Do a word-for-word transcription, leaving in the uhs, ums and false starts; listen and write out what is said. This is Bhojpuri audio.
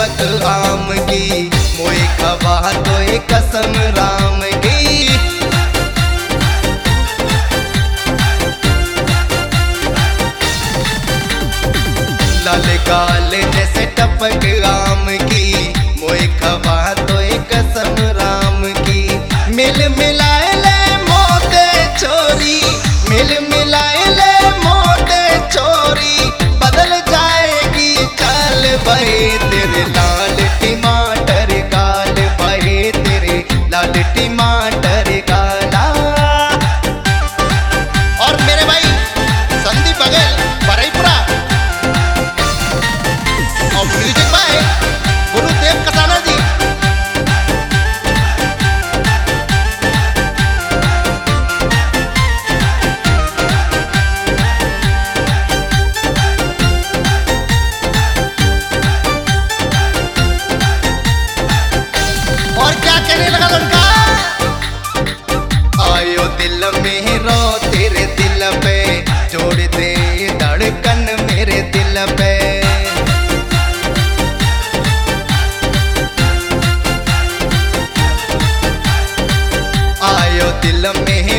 टपक आम की, मोए खवा तो कसम राम की। लाल गाल जैसे टपक आम की, मोए खवा तो कसम राम की। मिल मिलाए ले मोटे छोरी, मिल मिलाए ले मोटे छोरी, बदल जाएगी चाल बहे तेरे लाल टमाटर गाल, बहे तेरे लाल टमाटर गाला। और मेरे भाई संदीप बघेल बरईपुरा और म्यूजिक बाय गुरुदेव कसाना जी। और क्या कहने लगा लड़का, आयो दिल में रो तेरे दिल पे, जोड़ दे धड़कन मेरे दिल पे। आयो दिल में